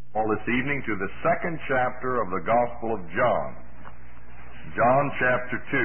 All this evening to the second chapter of the Gospel of John. John chapter 2.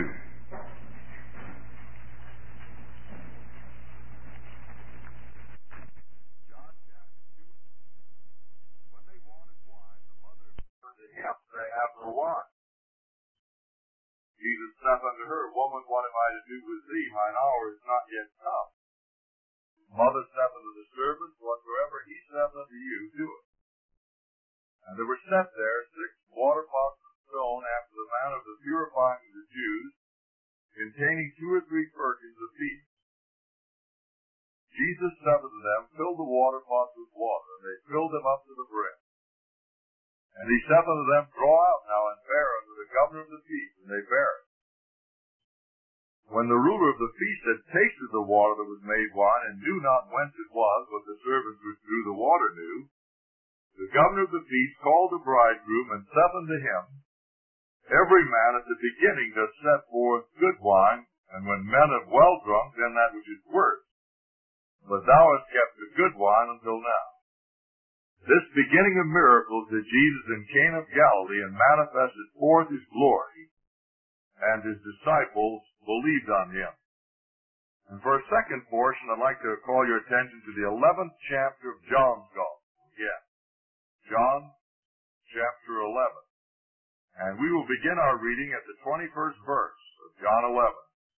John chapter 2. When they wanted wine, the mother said to him, "They have no wine." Jesus saith unto her, "Woman, what have I to do with thee? Mine hour is not yet come." Mother saith unto the servants, "Whatsoever he saith unto you, do it." And there were set there 6 water pots of stone after the manner of the purifying of the Jews, containing 2 or 3 firkins of peace. Jesus said unto them, "Fill the water pots with water." And they filled them up to the brim. And he saith unto them, "Draw out now and bear unto the governor of the feast." And they bare it. When the ruler of the feast had tasted the water that was made wine, and knew not whence it was, but the servants which drew the water knew, the governor of the feast called the bridegroom, and saith unto him, "Every man at the beginning doth set forth good wine, and when men have well drunk, then that which is worse. But thou hast kept the good wine until now." This beginning of miracles did Jesus in Cana of Galilee, and manifested forth his glory, and his disciples believed on him. And for a second portion, I'd like to call your attention to the 11th chapter of John's Gospel. Yes. John chapter 11. And we will begin our reading at the 21st verse of John 11.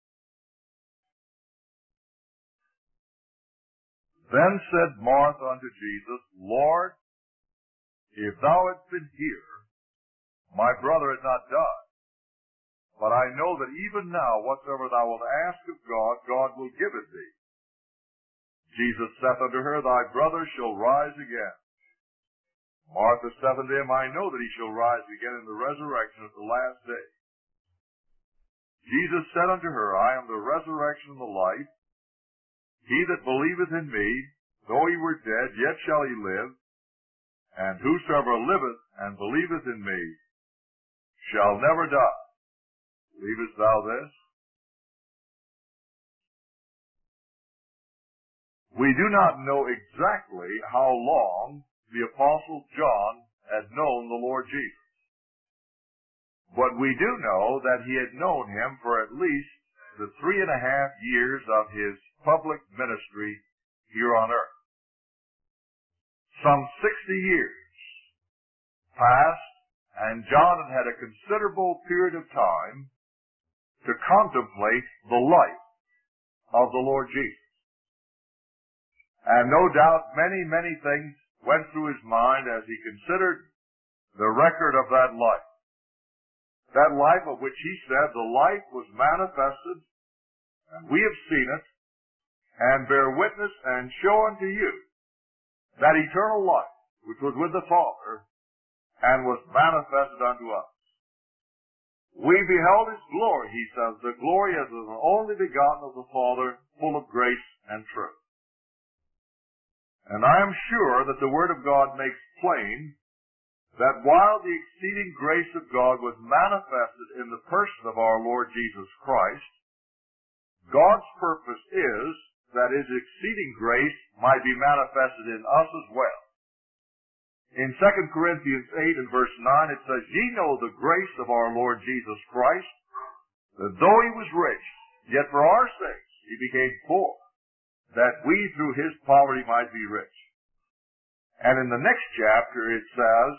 Then said Martha unto Jesus, "Lord, if thou hadst been here, my brother had not died. But I know that even now whatsoever thou wilt ask of God, God will give it thee." Jesus saith unto her, "Thy brother shall rise again." Martha saith unto him, "I know that he shall rise again in the resurrection at the last day." Jesus said unto her, "I am the resurrection and the life. He that believeth in me, though he were dead, yet shall he live. And whosoever liveth and believeth in me shall never die. Believest thou this?" We do not know exactly how long the Apostle John had known the Lord Jesus. But we do know that he had known him for at least the 3.5 years of his public ministry here on earth. Some 60 years passed, and John had had a considerable period of time to contemplate the life of the Lord Jesus. And no doubt many things went through his mind as he considered the record of that life. That life of which he said, "The life was manifested, and we have seen it, and bear witness and show unto you that eternal life which was with the Father, and was manifested unto us. We beheld his glory," he says, "the glory as of the only begotten of the Father, full of grace and truth." And I am sure that the Word of God makes plain that while the exceeding grace of God was manifested in the person of our Lord Jesus Christ, God's purpose is that his exceeding grace might be manifested in us as well. In 2 Corinthians 8 and verse 9 it says, "Ye know the grace of our Lord Jesus Christ, that though he was rich, yet for our sakes he became poor, that we through his poverty might be rich." And in the next chapter it says,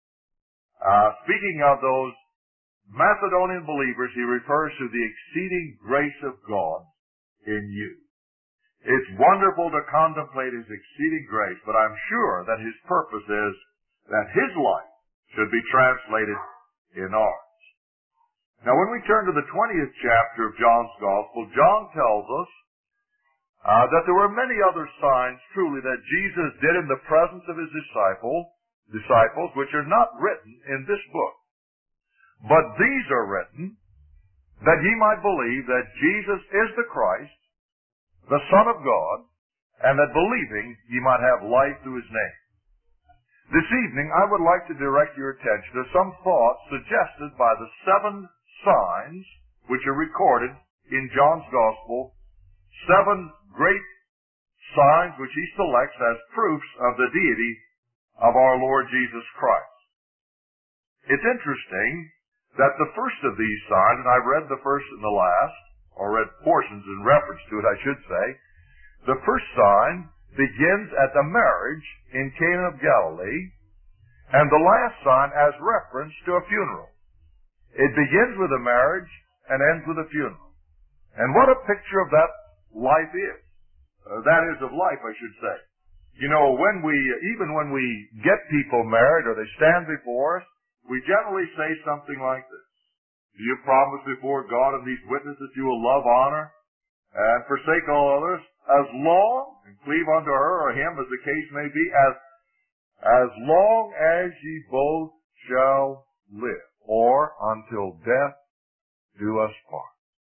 speaking of those Macedonian believers, he refers to the exceeding grace of God in you. It's wonderful to contemplate his exceeding grace, but I'm sure that his purpose is that his life should be translated in ours. Now when we turn to the 20th chapter of John's Gospel, John tells us that there were many other signs truly that Jesus did in the presence of his disciples, which are not written in this book. But these are written that ye might believe that Jesus is the Christ, the Son of God, and that believing ye might have life through his name. This evening I would like to direct your attention to some thoughts suggested by the 7 signs which are recorded in John's Gospel, 7 great signs which he selects as proofs of the deity of our Lord Jesus Christ. It's interesting that the first of these signs, and I've read the first and the last, or read portions in reference to it, I should say, the first sign begins at the marriage in Cana of Galilee, and the last sign has reference to a funeral. It begins with a marriage and ends with a funeral. And what a picture of that life is. That is of life, I should say. You know, even when we get people married or they stand before us, we generally say something like this. Do you promise before God and these witnesses that you will love, honor, and forsake all others, as long, and cleave unto her or him, as the case may be, as long as ye both shall live, or until death do us part?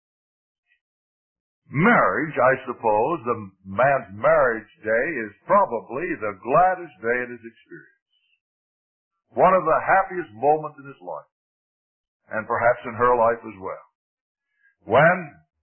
Marriage, I suppose, the man's marriage day is probably the gladdest day in his experience. One of the happiest moments in his life, and perhaps in her life as well. When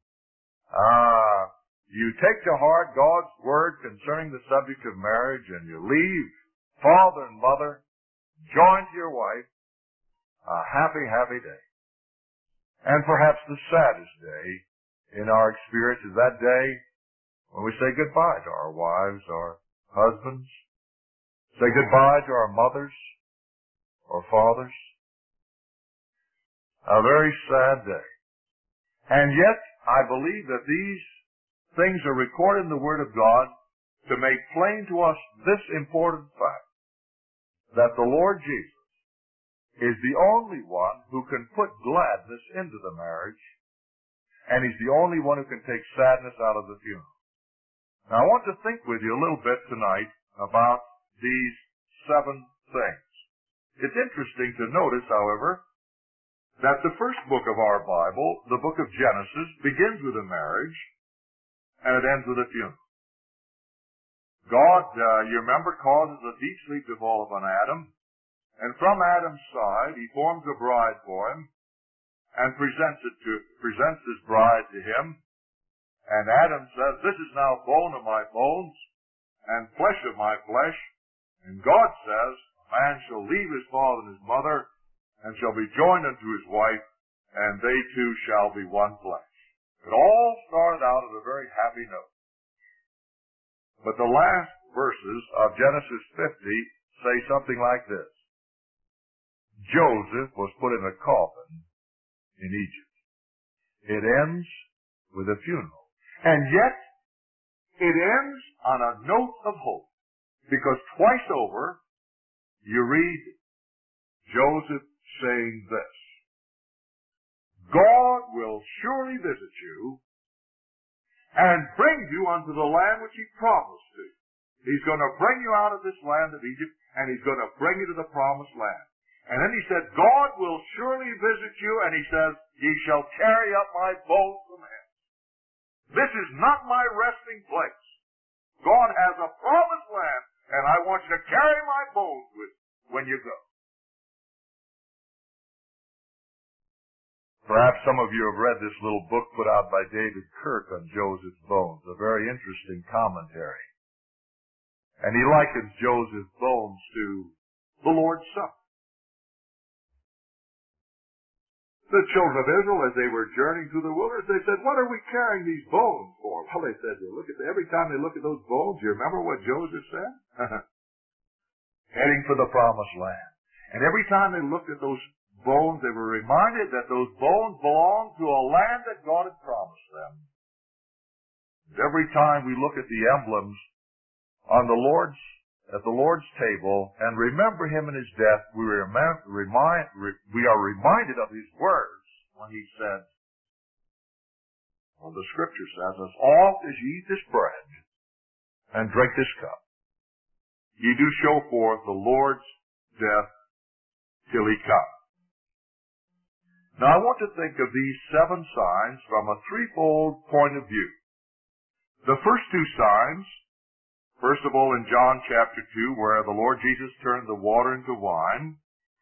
you take to heart God's word concerning the subject of marriage, and you leave father and mother, join to your wife, a happy, happy day. And perhaps the saddest day in our experience is that day when we say goodbye to our wives, our husbands, say goodbye to our mothers or fathers. A very sad day. And yet, I believe that these things are recorded in the Word of God to make plain to us this important fact, that the Lord Jesus is the only one who can put gladness into the marriage, and He's the only one who can take sadness out of the funeral. Now, I want to think with you a little bit tonight about these 7 things. It's interesting to notice, however, that the first book of our Bible, the book of Genesis, begins with a marriage, and it ends with a funeral. God, you remember, causes a deep sleep to fall upon Adam, and from Adam's side, He forms a bride for him, and presents his bride to him. And Adam says, "This is now bone of my bones, and flesh of my flesh." And God says, "A man shall leave his father and his mother, and shall be joined unto his wife, and they two shall be one flesh." It all started out at a very happy note. But the last verses of Genesis 50 say something like this. Joseph was put in a coffin in Egypt. It ends with a funeral. And yet, it ends on a note of hope. Because twice over, you read Joseph saying this: God will surely visit you and bring you unto the land which He promised to. He's going to bring you out of this land of Egypt, and He's going to bring you to the promised land. And then He said, God will surely visit you, and He says, ye shall carry up my bones from hence. This is not my resting place. God has a promised land, and I want you to carry my bones with you when you go. Perhaps some of you have read this little book put out by David Kirk on Joseph's bones, a very interesting commentary. And he likens Joseph's bones to the Lord's Supper. The children of Israel, as they were journeying through the wilderness, they said, "What are we carrying these bones for?" Well, they said, every time they look at those bones, you remember what Joseph said? Heading for the promised land. And every time they looked at those bones, they were reminded that those bones belonged to a land that God had promised them. And every time we look at the emblems on at the Lord's table and remember Him in His death, we are reminded of His words when He said, well, the Scripture says, "As oft as ye eat this bread and drink this cup, ye do show forth the Lord's death till He come." Now, I want to think of these 7 signs from a threefold point of view. The first 2 signs, first of all in John chapter 2, where the Lord Jesus turned the water into wine,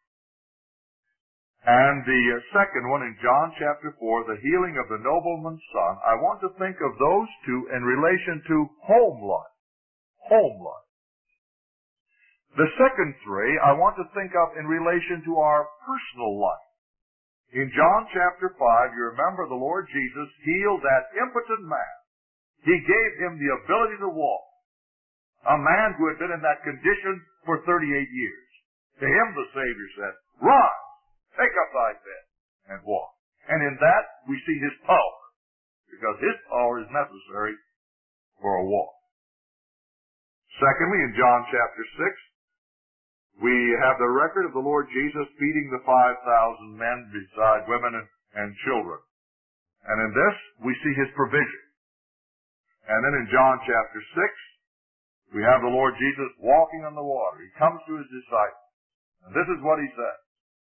and the second one in John chapter 4, the healing of the nobleman's son, I want to think of those 2 in relation to home life. Home life. The second three I want to think of in relation to our personal life. In John chapter 5, you remember the Lord Jesus healed that impotent man. He gave him the ability to walk. A man who had been in that condition for 38 years. To him the Savior said, "Rise, take up thy bed, and walk." And in that we see his power, because his power is necessary for a walk. Secondly, in John chapter 6, we have the record of the Lord Jesus feeding the 5,000 men beside women and children. And in this, we see his provision. And then in John chapter 6, we have the Lord Jesus walking on the water. He comes to his disciples. And this is what he says.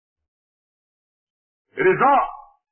"It is I."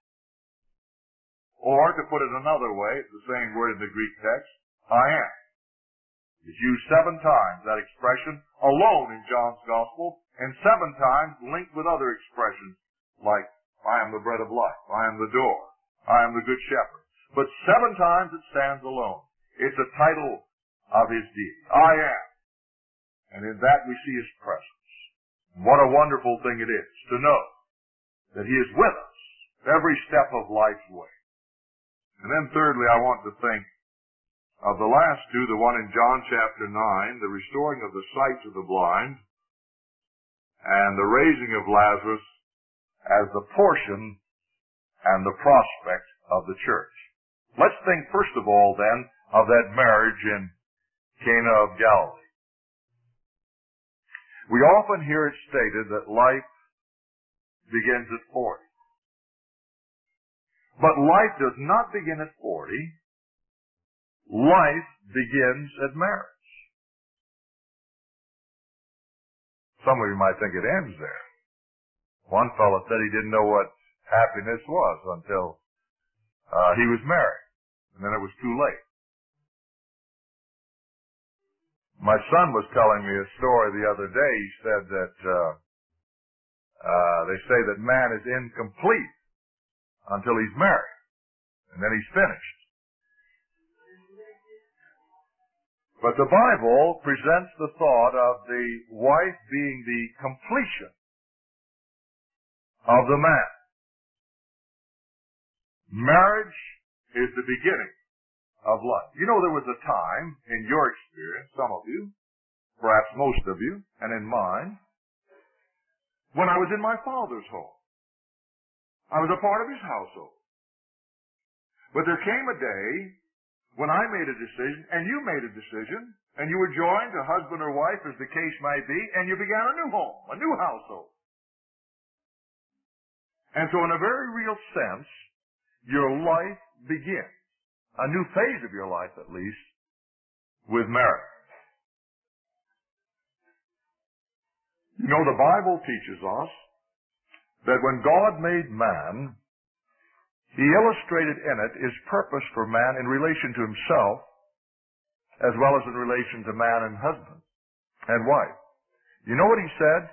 Or, to put it another way, it's the same word in the Greek text, "I am." It's used 7 times, that expression, alone in John's Gospel, and 7 times linked with other expressions, like, "I am the bread of life," "I am the door," "I am the good shepherd." But 7 times it stands alone. It's a title of his deity. "I am." And in that we see his presence. And what a wonderful thing it is to know that he is with us every step of life's way. And then thirdly, I want to think of the last two, the one in John chapter 9, the restoring of the sight to the blind, and the raising of Lazarus as the portion and the prospect of the church. Let's think first of all then of that marriage in Cana of Galilee. We often hear it stated that life begins at 40. But life does not begin at 40. Life begins at marriage. Some of you might think it ends there. One fellow said he didn't know what happiness was until he was married. And then it was too late. My son was telling me a story the other day. He said that they say that man is incomplete until he's married. And then he's finished. But the Bible presents the thought of the wife being the completion of the man. Marriage is the beginning of life. You know, there was a time in your experience, some of you, perhaps most of you, and in mine, when I was in my father's home. I was a part of his household. But there came a day when I made a decision, and you made a decision, and you were joined to husband or wife, as the case might be, and you began a new home, a new household. And so in a very real sense, your life begins, a new phase of your life at least, with marriage. You know, the Bible teaches us that when God made man, he illustrated in it his purpose for man in relation to himself, as well as in relation to man and husband and wife. You know what he said?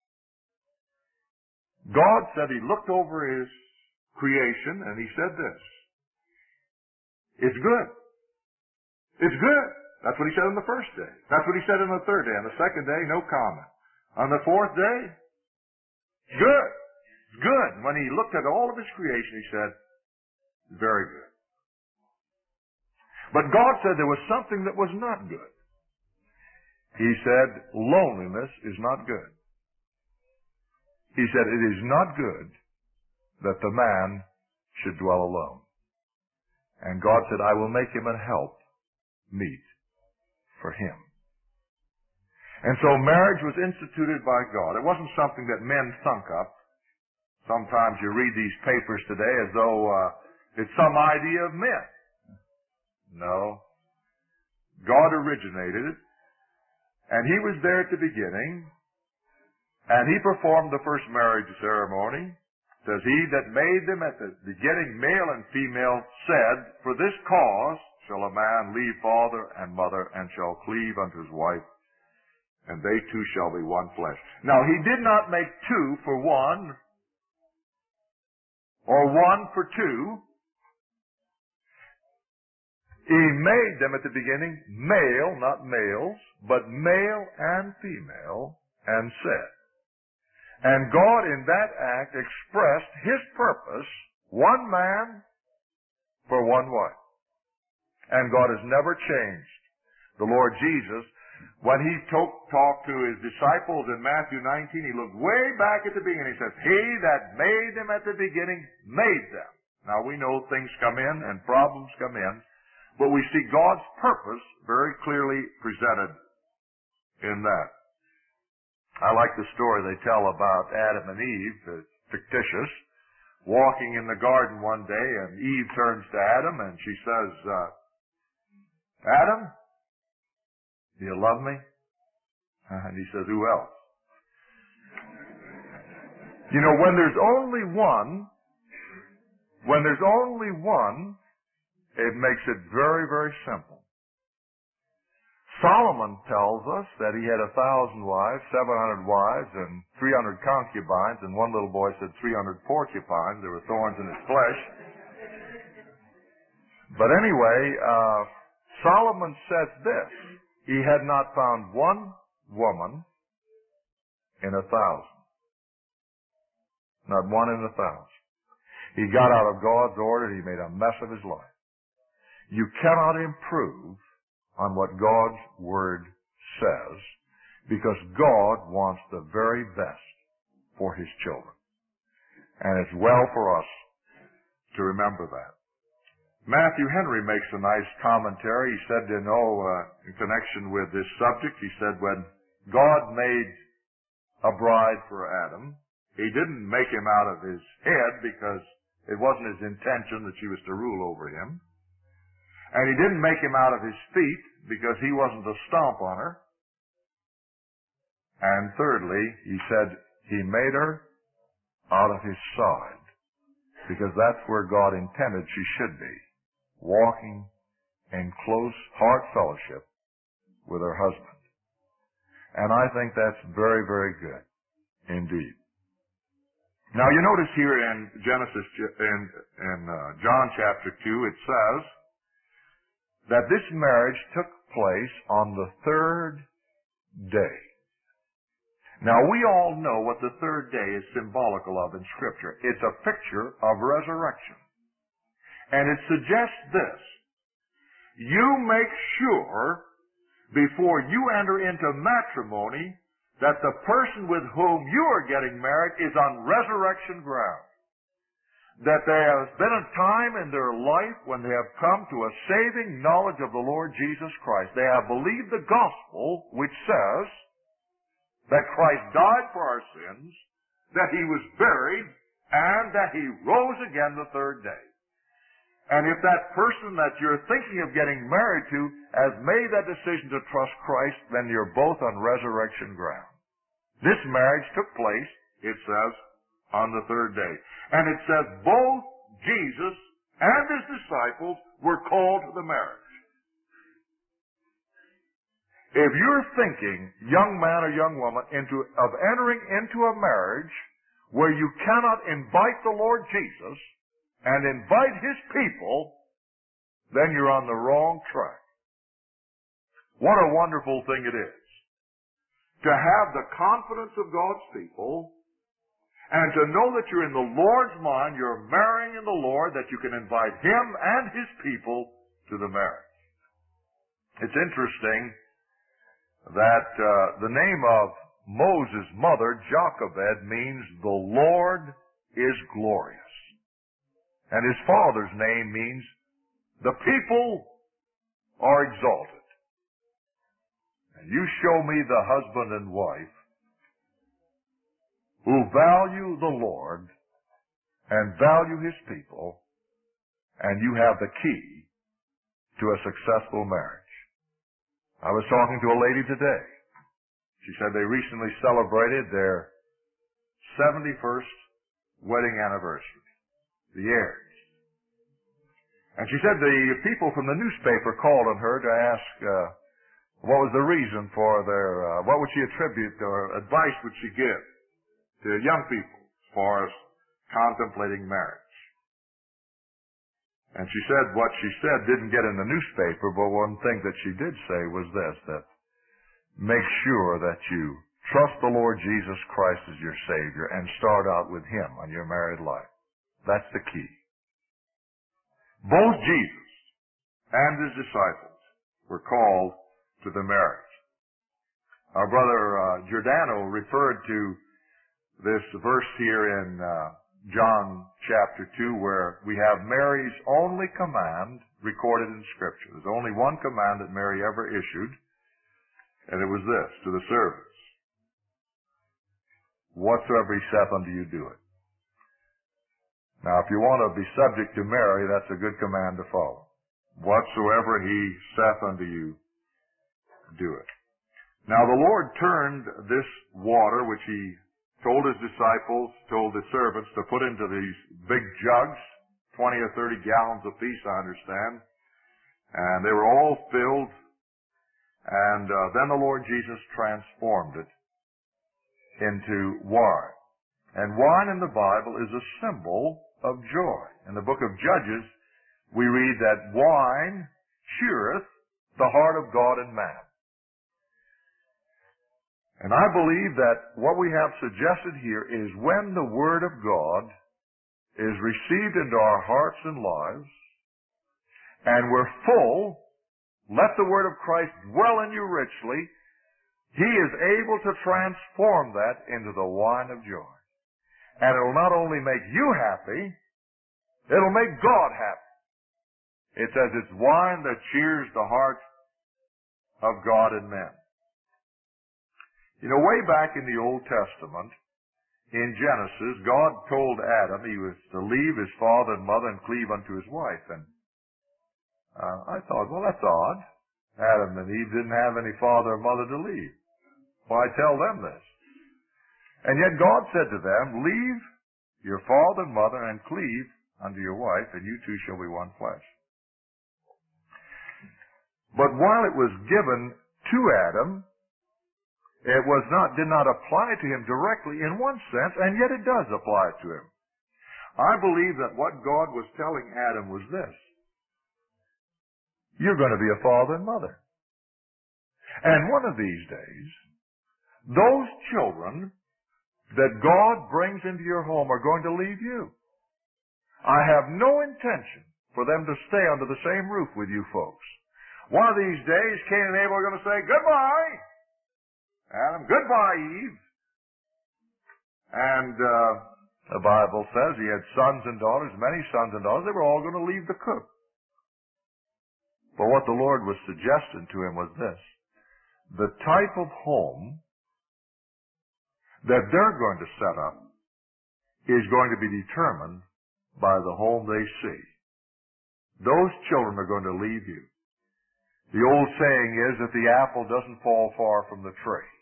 God said he looked over his creation and he said this: "It's good. It's good." That's what he said on the first day. That's what he said on the third day. On the second day, no comment. On the fourth day, good. It's good. And when he looked at all of his creation, he said, very good. But God said there was something that was not good. He said, loneliness is not good. He said, it is not good that the man should dwell alone. And God said, I will make him a help meet for him. And so marriage was instituted by God. It wasn't something that men thunk up. Sometimes you read these papers today as though it's some idea of men. No. God originated it, and he was there at the beginning, and he performed the first marriage ceremony. It says, he that made them at the beginning, male and female, said, for this cause shall a man leave father and mother, and shall cleave unto his wife, and they two shall be one flesh. Now, he did not make two for one, or one for two. He made them at the beginning male, not males, but male and female, and said. And God in that act expressed His purpose, one man for one wife. And God has never changed. The Lord Jesus, when He talked to His disciples in Matthew 19, He looked way back at the beginning. He says, He that made them at the beginning made them. Now we know things come in and problems come in, but we see God's purpose very clearly presented in that. I like the story they tell about Adam and Eve, fictitious, walking in the garden one day, and Eve turns to Adam and she says, Adam, do you love me? And he says, who else? You know, when there's only one, it makes it very, very simple. Solomon tells us that he had 1,000 wives, 700 wives, and 300 concubines, and one little boy said 300 porcupines. There were thorns in his flesh. But anyway, Solomon says this, he had not found one woman in 1,000. Not one in 1,000. He got out of God's order, he made a mess of his life. You cannot improve on what God's Word says, because God wants the very best for His children. And it's well for us to remember that. Matthew Henry makes a nice commentary. He said, in connection with this subject, he said, when God made a bride for Adam, He didn't make him out of his head, because it wasn't His intention that she was to rule over him. And He didn't make him out of his feet, because He wasn't to stomp on her. And thirdly, He said He made her out of His side, because that's where God intended she should be, walking in close heart fellowship with her husband. And I think that's very, very good indeed. Now you notice here in Genesis, in John chapter 2, it says that this marriage took place on the third day. Now we all know what the third day is symbolical of in Scripture. It's a picture of resurrection. And it suggests this: you make sure before you enter into matrimony that the person with whom you are getting married is on resurrection ground. That there has been a time in their life when they have come to a saving knowledge of the Lord Jesus Christ. They have believed the gospel, which says that Christ died for our sins, that He was buried, and that He rose again the third day. And if that person that you're thinking of getting married to has made that decision to trust Christ, then you're both on resurrection ground. This marriage took place, it says, on the third day. And it says both Jesus and His disciples were called to the marriage. If you're thinking, young man or young woman, of entering into a marriage where you cannot invite the Lord Jesus and invite His people, then you're on the wrong track. What a wonderful thing it is to have the confidence of God's people, and to know that you're in the Lord's mind, you're marrying in the Lord, that you can invite Him and His people to the marriage. It's interesting that the name of Moses' mother, Jochebed, means the Lord is glorious. And his father's name means the people are exalted. And you show me the husband and wife who value the Lord and value His people, and you have the key to a successful marriage. I was talking to a lady today. She said they recently celebrated their 71st wedding anniversary, the heirs. And she said the people from the newspaper called on her to ask what was the reason for their, what would she attribute, or advice would she give to young people as far as contemplating marriage. And she said what she said didn't get in the newspaper, but one thing that she did say was this, that make sure that you trust the Lord Jesus Christ as your Savior and start out with Him on your married life. That's the key. Both Jesus and His disciples were called to the marriage. Our brother Giordano referred to this verse here in John chapter 2, where we have Mary's only command recorded in Scripture. There's only one command that Mary ever issued, and it was this, to the servants. Whatsoever He saith unto you, do it. Now, if you want to be subject to Mary, that's a good command to follow. Whatsoever He saith unto you, do it. Now, the Lord turned this water, which He told His disciples, told the servants to put into these big jugs, 20 or 30 gallons apiece, I understand. And they were all filled. And then the Lord Jesus transformed it into wine. And wine in the Bible is a symbol of joy. In the book of Judges, we read that wine cheereth the heart of God and man. And I believe that what we have suggested here is when the Word of God is received into our hearts and lives, and we're full, let the Word of Christ dwell in you richly, He is able to transform that into the wine of joy. And it'll not only make you happy, it'll make God happy. It says it's wine that cheers the heart of God and men. You know, way back in the Old Testament, in Genesis, God told Adam he was to leave his father and mother and cleave unto his wife. And I thought, well, that's odd. Adam and Eve didn't have any father or mother to leave. Why tell them this? And yet God said to them, leave your father and mother and cleave unto your wife, and you two shall be one flesh. But while it was given to Adam, it did not apply to him directly in one sense, and yet it does apply to him. I believe that what God was telling Adam was this: you're going to be a father and mother. And one of these days, those children that God brings into your home are going to leave you. I have no intention for them to stay under the same roof with you folks. One of these days, Cain and Abel are going to say, goodbye, Adam, goodbye, Eve. And the Bible says he had sons and daughters, many sons and daughters. They were all going to leave the coop. But what the Lord was suggesting to him was this: the type of home that they're going to set up is going to be determined by the home they see. Those children are going to leave you. The old saying is that the apple doesn't fall far from the tree.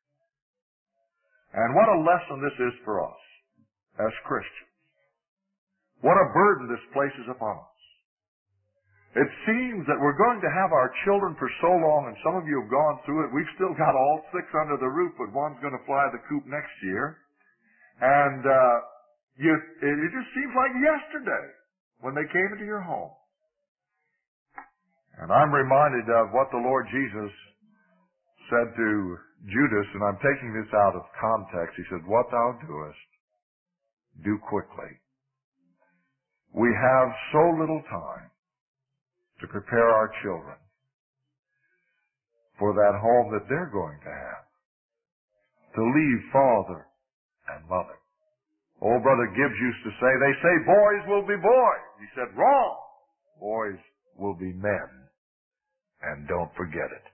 And what a lesson this is for us as Christians. What a burden this places upon us. It seems that we're going to have our children for so long, and some of you have gone through it. We've still got all 6 under the roof, but one's going to fly the coop next year. And it just seems like yesterday when they came into your home. And I'm reminded of what the Lord Jesus said to Judas, and I'm taking this out of context. He said, what thou doest, do quickly. We have so little time to prepare our children for that home that they're going to have, to leave father and mother. Old Brother Gibbs used to say, they say boys will be boys. He said, wrong. Boys will be men. And don't forget it.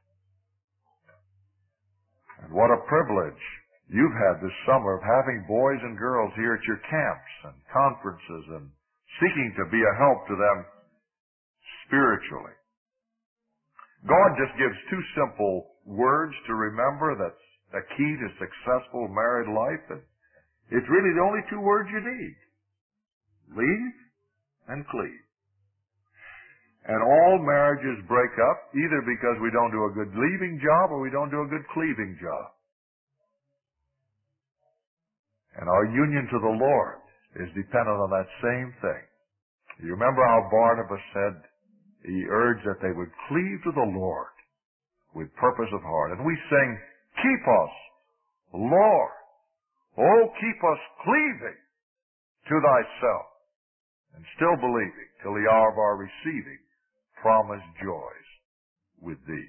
And what a privilege you've had this summer of having boys and girls here at your camps and conferences and seeking to be a help to them spiritually. God just gives 2 simple words to remember that's a key to successful married life. And it's really the only 2 words you need. Leave and cleave. And all marriages break up either because we don't do a good leaving job or we don't do a good cleaving job. And our union to the Lord is dependent on that same thing. You remember how Barnabas said, he urged that they would cleave to the Lord with purpose of heart. And we sing, keep us, Lord. Oh, keep us cleaving to thyself and still believing till the hour of our receiving promised joys with thee.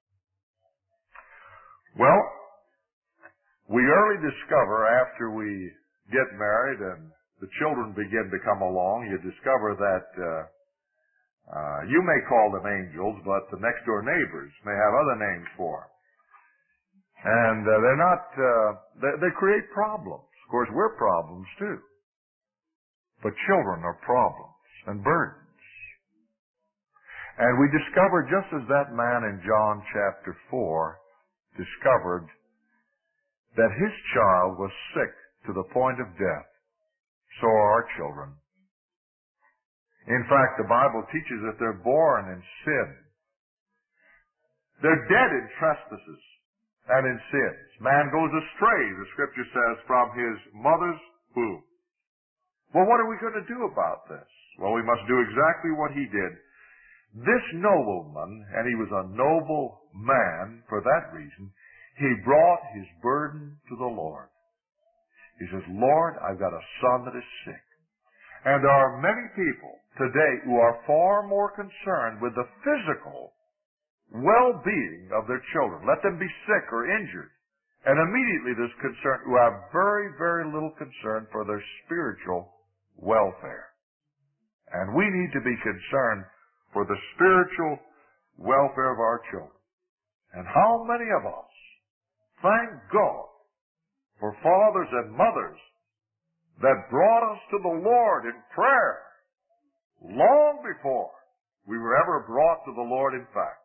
Well, we early discover after we get married and the children begin to come along, you discover that you may call them angels, but the next door neighbors may have other names for them. And they're not, they create problems. Of course, we're problems too. But children are problems and burdens. And we discover, just as that man in John chapter 4 discovered that his child was sick to the point of death, so are our children. In fact, the Bible teaches that they're born in sin. They're dead in trespasses and in sins. Man goes astray, the Scripture says, from his mother's womb. Well, what are we going to do about this? Well, we must do exactly what he did. This nobleman, and he was a noble man for that reason, he brought his burden to the Lord. He says, Lord, I've got a son that is sick. And there are many people today who are far more concerned with the physical well-being of their children. Let them be sick or injured. And immediately there's concern, who have very, very little concern for their spiritual welfare. And we need to be concerned for the spiritual welfare of our children. And how many of us thank God for fathers and mothers that brought us to the Lord in prayer long before we were ever brought to the Lord in fact.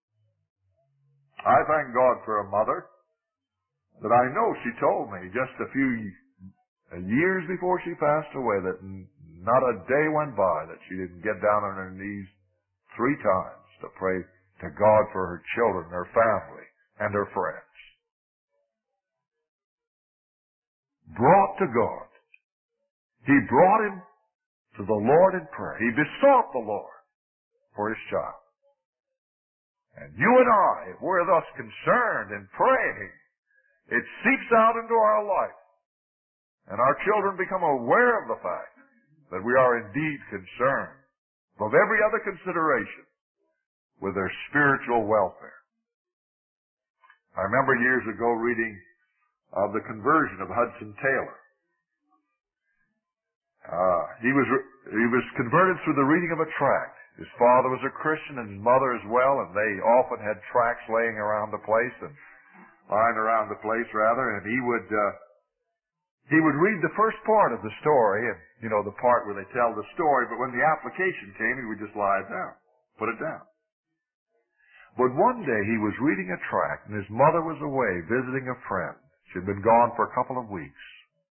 I thank God for a mother that I know she told me just a few years before she passed away that not a day went by that she didn't get down on her knees 3 times to pray to God for her children, her family, and her friends. Brought to God. He brought him to the Lord in prayer. He besought the Lord for his child. And you and I, if we're thus concerned in praying, it seeps out into our life. And our children become aware of the fact that we are indeed concerned above every other consideration with their spiritual welfare. I remember years ago reading of the conversion of Hudson Taylor. He was converted through the reading of a tract. His father was a Christian and his mother as well, and they often had tracts lying around the place, and he would read the first part of the story, and the part where they tell the story, but when the application came, he would just lie it down, put it down. But one day he was reading a tract, and his mother was away visiting a friend. She had been gone for a couple of weeks.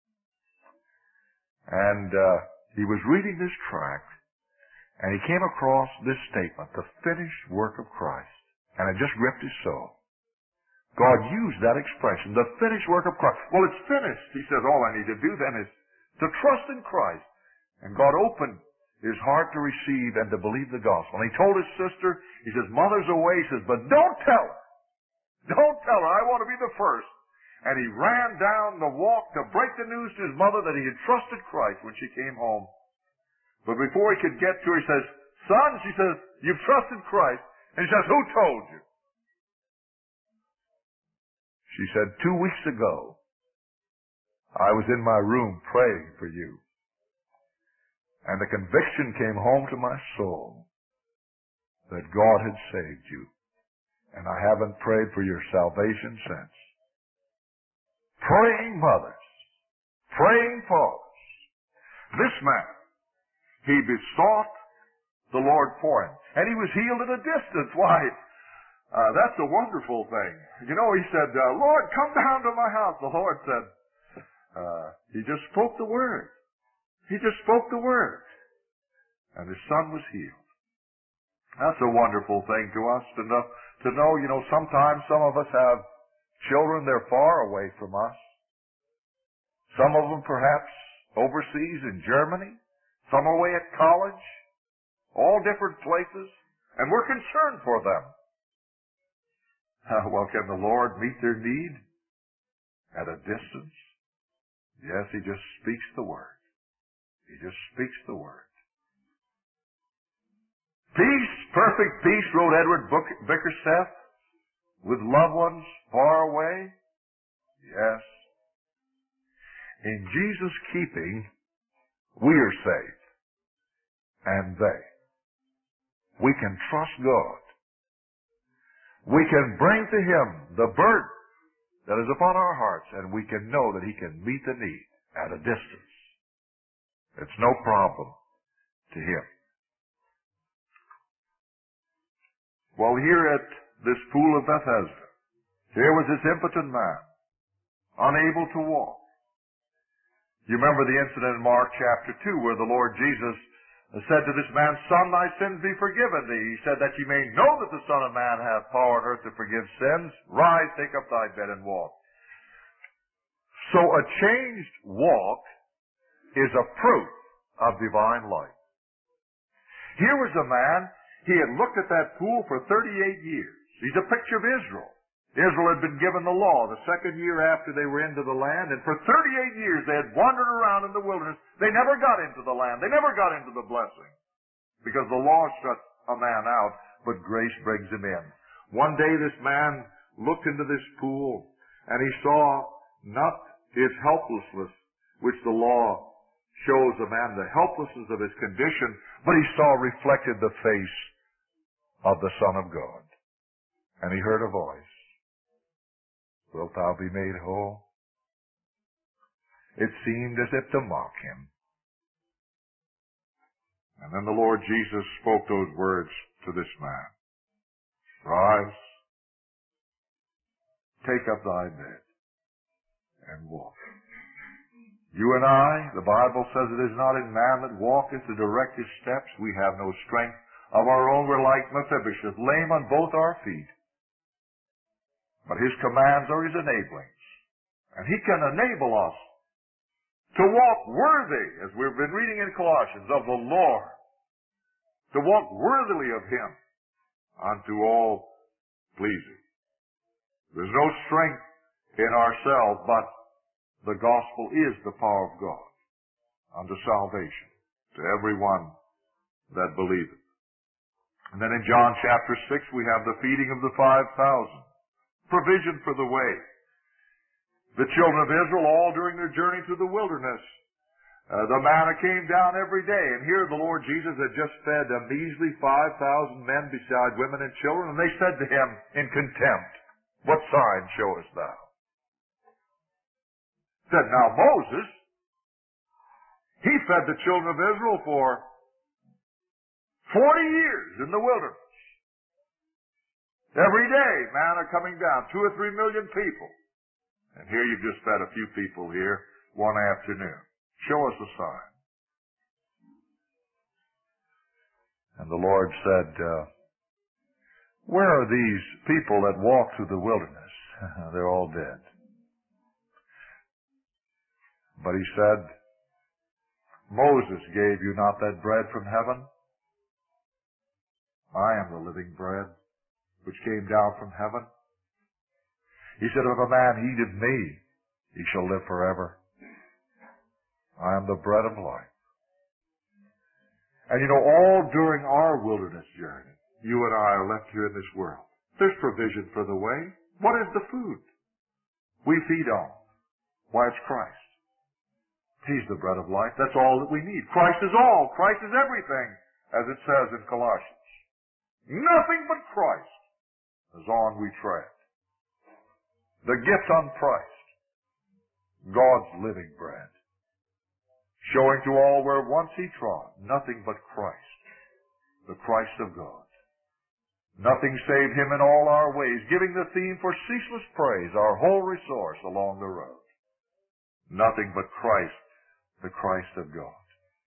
And he was reading this tract, and he came across this statement, the finished work of Christ. And it just gripped his soul. God used that expression, the finished work of Christ. Well, it's finished. He says, all I need to do then is to trust in Christ. And God opened his heart to receive and to believe the gospel. And he told his sister, he says, Mother's away. He says, but don't tell her. Don't tell her. I want to be the first. And he ran down the walk to break the news to his mother that he had trusted Christ when she came home. But before he could get to her, he says, son, she says, you've trusted Christ. And he says, who told you? She said, 2 weeks ago, I was in my room praying for you. And the conviction came home to my soul that God had saved you. And I haven't prayed for your salvation since. Praying mothers, praying fathers. This man, he besought the Lord for him. And he was healed at a distance. Why? That's a wonderful thing. He said, Lord, come down to my house. The Lord said, he just spoke the word. He just spoke the word. And his son was healed. That's a wonderful thing to us to know, sometimes some of us have children, they're far away from us. Some of them perhaps overseas in Germany. Some away at college, all different places, and we're concerned for them. Well, can the Lord meet their need at a distance? Yes, He just speaks the word. He just speaks the word. Peace, perfect peace, wrote Edward Bickersteth, with loved ones far away. Yes. In Jesus' keeping, we are safe. And they. We can trust God. We can bring to Him the burden that is upon our hearts, and we can know that He can meet the need at a distance. It's no problem to Him. Well, here at this pool of Bethesda, here was this impotent man, unable to walk. You remember the incident in Mark chapter 2 where the Lord Jesus said to this man, Son, thy sins be forgiven thee. He said that ye may know that the Son of Man hath power on earth to forgive sins. Rise, take up thy bed and walk. So a changed walk is a proof of divine life. Here was a man, he had looked at that pool for 38 years. He's a picture of Israel. Israel had been given the law the second year after they were into the land, and for 38 years they had wandered around in the wilderness. They never got into the land. They never got into the blessing. Because the law shuts a man out, but grace brings him in. One day this man looked into this pool, and he saw not his helplessness, which the law shows a man, the helplessness of his condition, but he saw reflected the face of the Son of God. And he heard a voice. Wilt thou be made whole? It seemed as if to mock him. And then the Lord Jesus spoke those words to this man. Rise, take up thy bed, and walk. You and I, the Bible says it is not in man that walketh to direct his steps. We have no strength of our own. We're like Mephibosheth, lame on both our feet. But His commands are His enablings. And He can enable us to walk worthy, as we've been reading in Colossians, of the Lord. To walk worthily of Him unto all pleasing. There's no strength in ourselves, but the gospel is the power of God unto salvation to everyone that believeth. And then in John chapter 6 we have the feeding of the 5,000. Provision for the way. The children of Israel, all during their journey through the wilderness, the manna came down every day. And here the Lord Jesus had just fed a measly 5,000 men beside women and children. And they said to Him in contempt, What sign showest thou? He said, Now Moses, he fed the children of Israel for 40 years in the wilderness. Every day, manna coming down, 2 or 3 million people. And here you've just fed a few people here one afternoon. Show us a sign. And the Lord said, where are these people that walk through the wilderness? They're all dead. But He said, Moses gave you not that bread from heaven? I am the living bread which came down from heaven. He said, if a man eat of me, he shall live forever. I am the bread of life. And you know, all during our wilderness journey, you and I are left here in this world. There's provision for the way. What is the food we feed on? Why, it's Christ. He's the bread of life. That's all that we need. Christ is all. Christ is everything, as it says in Colossians. Nothing but Christ as on we tread. The gift unpriced. God's living bread. Showing to all where once He trod, nothing but Christ. The Christ of God. Nothing saved Him in all our ways, giving the theme for ceaseless praise, our whole resource along the road. Nothing but Christ, the Christ of God.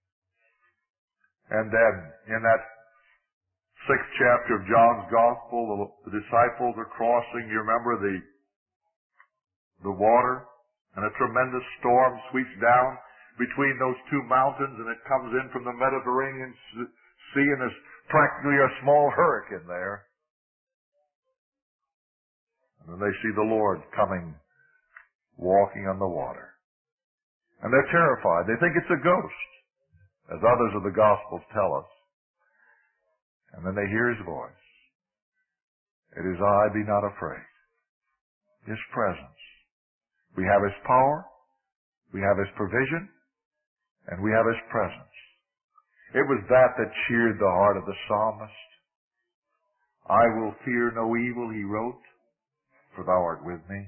And then, in that 6th chapter of John's Gospel, the disciples are crossing, you remember, the water, and a tremendous storm sweeps down between those two mountains, and it comes in from the Mediterranean Sea, and there's practically a small hurricane there. And then they see the Lord coming, walking on the water. And they're terrified. They think it's a ghost, as others of the Gospels tell us. And then they hear His voice. It is I, be not afraid. His presence. We have His power, we have His provision, and we have His presence. It was that cheered the heart of the psalmist. I will fear no evil, he wrote, for thou art with me.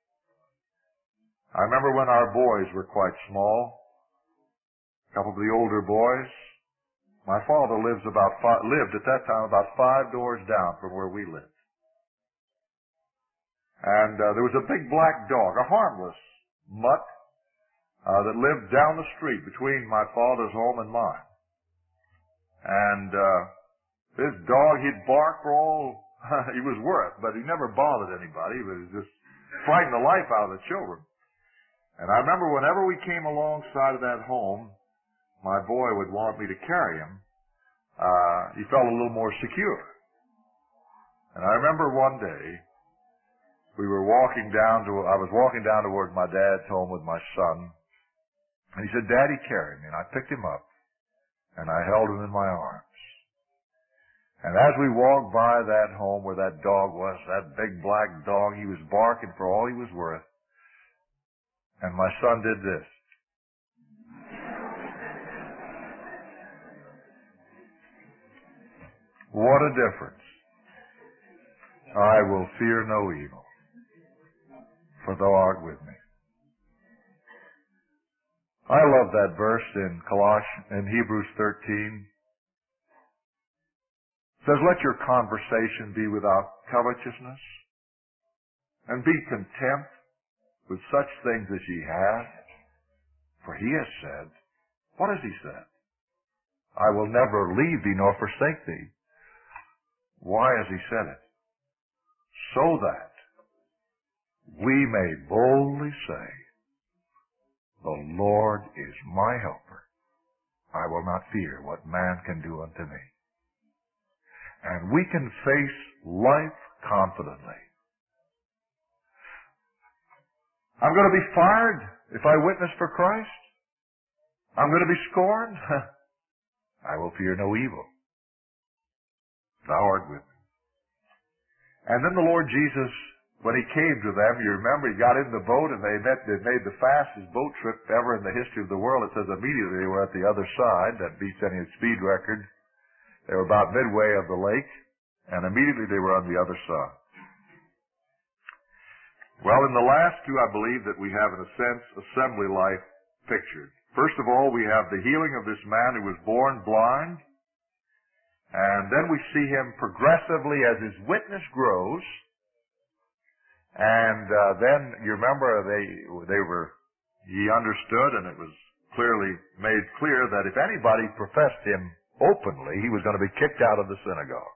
I remember when our boys were quite small, a couple of the older boys, my father lived at that time about 5 doors down from where we lived. And there was a big black dog, a harmless mutt, that lived down the street between my father's home and mine. And this dog, he'd bark for all he was worth, but he never bothered anybody. He was just frightened the life out of the children. And I remember whenever we came alongside of that home, my boy would want me to carry him. He felt a little more secure. And I remember one day, I was walking down toward my dad's home with my son, and he said, Daddy, carry me. And I picked him up, and I held him in my arms. And as we walked by that home where that dog was, that big black dog, he was barking for all he was worth. And my son did this. What a difference. I will fear no evil, for thou art with me. I love that verse in Hebrews 13. It says, let your conversation be without covetousness, and be content with such things as ye have. For he has said, what has he said? I will never leave thee nor forsake thee. Why has he said it? So that we may boldly say, the Lord is my helper. I will not fear what man can do unto me. And we can face life confidently. I'm going to be fired if I witness for Christ. I'm going to be scorned. I will fear no evil. Thou art with me. And then the Lord Jesus, when He came to them, you remember, He got in the boat and they made the fastest boat trip ever in the history of the world. It says immediately they were at the other side. That beats any speed record. They were about midway of the lake, and immediately they were on the other side. Well, in the last two, I believe that we have, in a sense, assembly life pictured. First of all, we have the healing of this man who was born blind, and then we see him progressively as his witness grows, and then, you remember, he understood, and it was clearly made clear that if anybody professed him openly, he was going to be kicked out of the synagogue.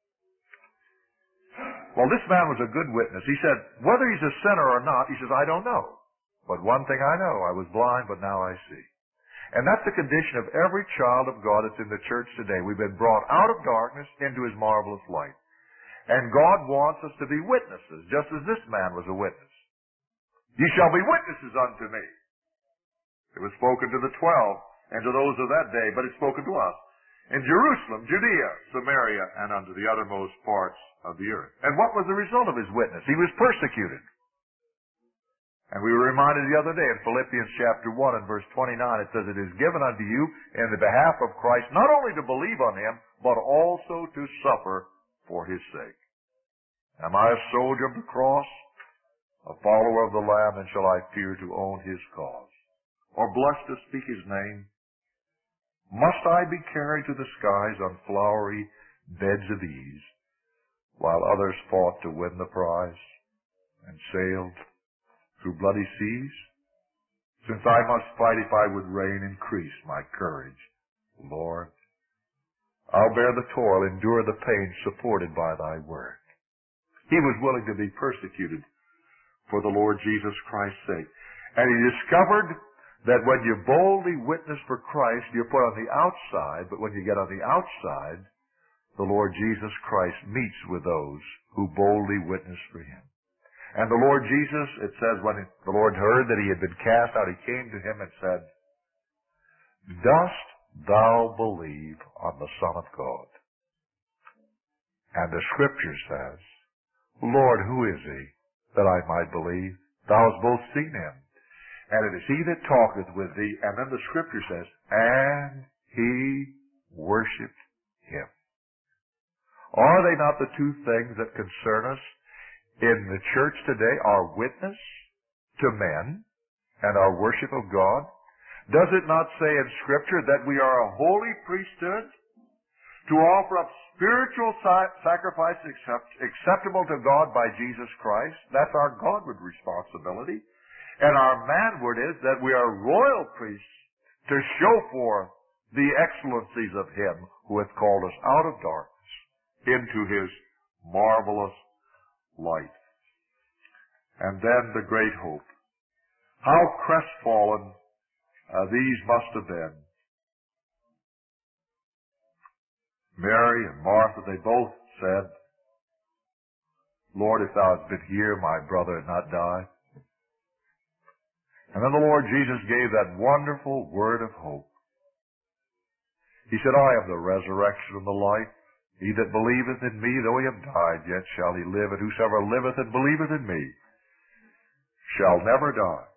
Well, this man was a good witness. He said, whether he's a sinner or not, he says, I don't know. But one thing I know, I was blind, but now I see. And that's the condition of every child of God that's in the church today. We've been brought out of darkness into His marvelous light. And God wants us to be witnesses, just as this man was a witness. Ye shall be witnesses unto me. It was spoken to the 12 and to those of that day, but it's spoken to us. In Jerusalem, Judea, Samaria, and unto the uttermost parts of the earth. And what was the result of his witness? He was persecuted. And we were reminded the other day in Philippians chapter 1 and verse 29, it says, it is given unto you in the behalf of Christ not only to believe on Him, but also to suffer for His sake. Am I a soldier of the cross, a follower of the Lamb, and shall I fear to own His cause, or blush to speak His name? Must I be carried to the skies on flowery beds of ease, while others fought to win the prize, and sailed through bloody seas? Since I must fight, if I would reign, increase my courage, Lord. I'll bear the toil, endure the pain, supported by thy word. He was willing to be persecuted for the Lord Jesus Christ's sake. And he discovered that when you boldly witness for Christ, you're put on the outside, but when you get on the outside, the Lord Jesus Christ meets with those who boldly witness for Him. And the Lord Jesus, it says, when the Lord heard that He had been cast out, He came to him and said, "Dost thou believe on the Son of God?" And the Scripture says, "Lord, who is He, that I might believe? Thou hast both seen Him, and it is He that talketh with thee." And then the Scripture says, "And he worshipped Him." Are they not the two things that concern us in the church today? Our witness to men and our worship of God? Does it not say in Scripture that we are a holy priesthood to offer up spiritual sacrifice acceptable to God by Jesus Christ? That's our Godward responsibility. And our manward is that we are royal priests to show forth the excellencies of Him who hath called us out of darkness into His marvelous light. And then the great hope. How crestfallen these must have been. Mary and Martha, they both said, "Lord, if thou hadst been here, my brother had not died." And then the Lord Jesus gave that wonderful word of hope. He said, "I am the resurrection and the life. He that believeth in me, though he have died, yet shall he live. And whosoever liveth and believeth in me shall never die.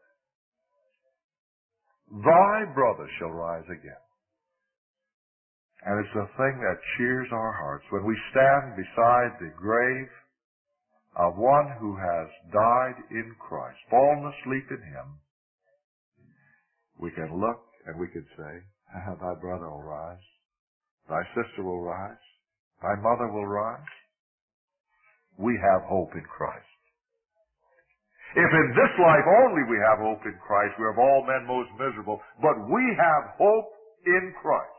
Thy brother shall rise again." And it's a thing that cheers our hearts when we stand beside the grave of one who has died in Christ, fallen asleep in Him. We can look and we can say, "Thy brother will rise. Thy sister will rise. Thy mother will rise." We have hope in Christ. If in this life only we have hope in Christ, we are of all men most miserable, but we have hope in Christ.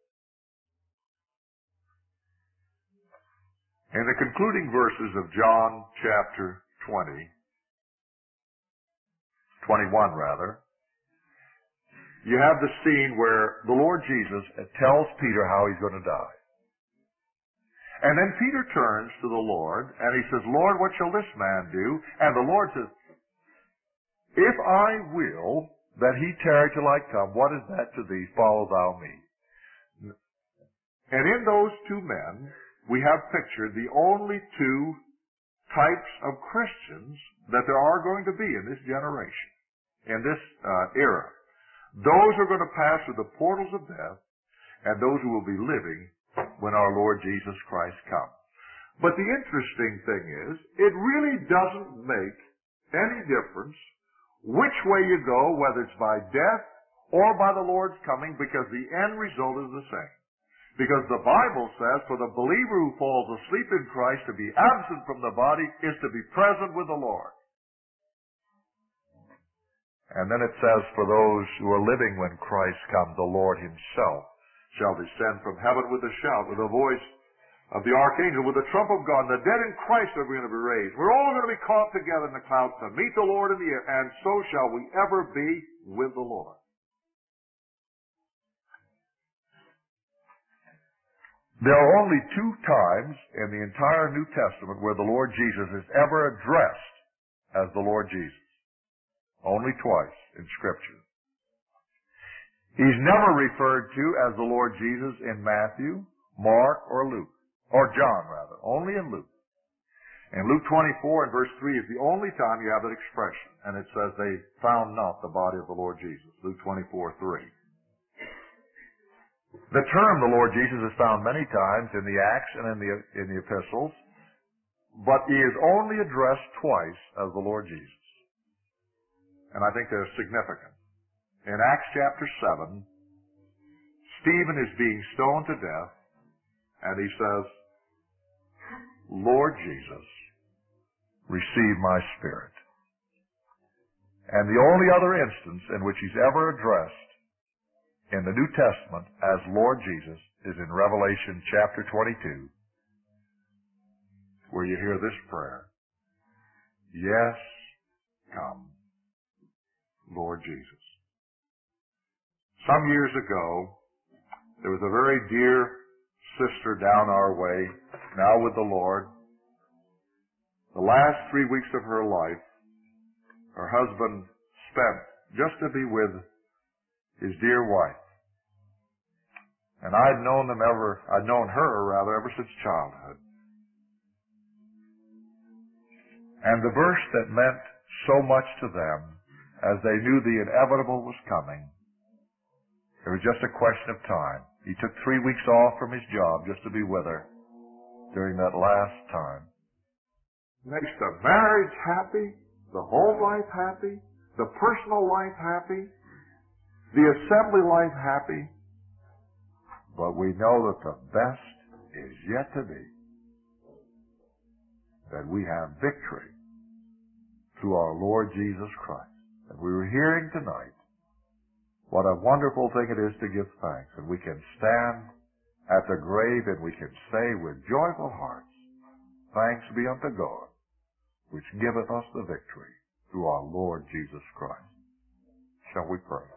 In the concluding verses of John chapter 21 rather, you have the scene where the Lord Jesus tells Peter how He's going to die. And then Peter turns to the Lord and he says, "Lord, what shall this man do?" And the Lord says, "If I will that he tarry till I come, what is that to thee? Follow thou me." And in those two men, we have pictured the only two types of Christians that there are going to be in this generation, in this era. Those who are going to pass through the portals of death, and those who will be living when our Lord Jesus Christ comes. But the interesting thing is, it really doesn't make any difference which way you go, whether it's by death or by the Lord's coming, because the end result is the same. Because the Bible says, for the believer who falls asleep in Christ, to be absent from the body is to be present with the Lord. And then it says, for those who are living when Christ comes, the Lord Himself shall descend from heaven with a shout, with a voice of the archangel, with the trump of God. And the dead in Christ are going to be raised. We're all going to be caught together in the clouds to meet the Lord in the air, and so shall we ever be with the Lord. There are only two times in the entire New Testament where the Lord Jesus is ever addressed as the Lord Jesus. Only twice in Scripture. He's never referred to as the Lord Jesus in Matthew, Mark, or Luke. Or John, rather. Only in Luke. And Luke 24 and verse 3 is the only time you have that expression. And it says they found not the body of the Lord Jesus. Luke 24:3. The term the Lord Jesus is found many times in the Acts and in the epistles, but He is only addressed twice as the Lord Jesus. And I think they're significant. In Acts chapter 7, Stephen is being stoned to death, and he says, "Lord Jesus, receive my spirit." And the only other instance in which He's ever addressed in the New Testament as Lord Jesus is in Revelation chapter 22, where you hear this prayer, "Yes, come, Lord Jesus." Some years ago, there was a very dear sister down our way, now with the Lord. The last 3 weeks of her life, her husband spent just to be with his dear wife. And I'd known her ever since childhood. And the verse that meant so much to them, as they knew the inevitable was coming, it was just a question of time. He took 3 weeks off from his job just to be with her during that last time. Makes the marriage happy, the home life happy, the personal life happy, the assembly life happy. But we know that the best is yet to be. That we have victory through our Lord Jesus Christ. And we were hearing tonight what a wonderful thing it is to give thanks. And we can stand at the grave and we can say with joyful hearts, thanks be unto God, which giveth us the victory through our Lord Jesus Christ. Shall we pray?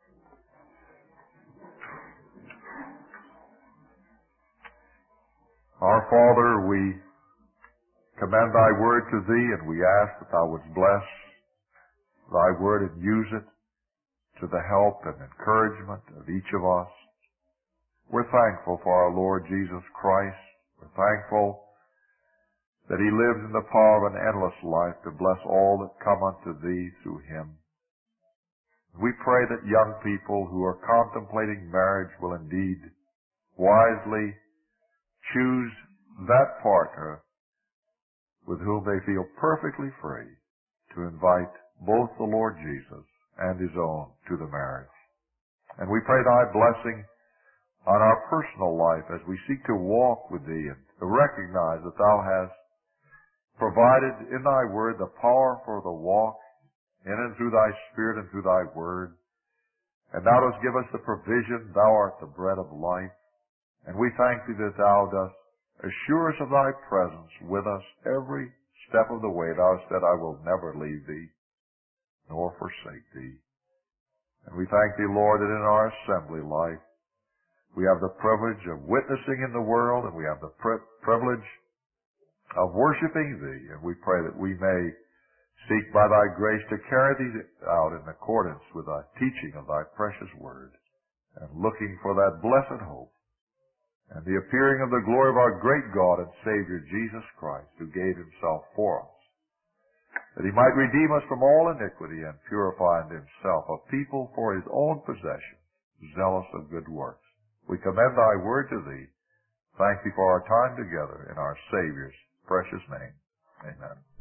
Our Father, we commend thy word to thee, and we ask that thou wouldst bless thy word and use it to the help and encouragement of each of us. We're thankful for our Lord Jesus Christ. We're thankful that he lives in the power of an endless life to bless all that come unto thee through him. We pray that young people who are contemplating marriage will indeed wisely choose that partner with whom they feel perfectly free to invite both the Lord Jesus and his own to the marriage. And we pray thy blessing on our personal life as we seek to walk with thee and to recognize that thou hast provided in thy word the power for the walk in and through thy Spirit and through thy word. And thou dost give us the provision, thou art the bread of life. And we thank thee that thou dost assure us of thy presence with us every step of the way. Thou hast said, I will never leave thee, nor forsake thee. And we thank thee, Lord, that in our assembly life, we have the privilege of witnessing in the world, and we have the privilege of worshiping thee. And we pray that we may seek by thy grace to carry these out in accordance with thy teaching of thy precious word, and looking for that blessed hope and the appearing of the glory of our great God and Savior Jesus Christ, who gave himself for us, that he might redeem us from all iniquity and purify unto himself a people for his own possession, zealous of good works. We commend thy word to thee. Thank thee for our time together in our Savior's precious name. Amen.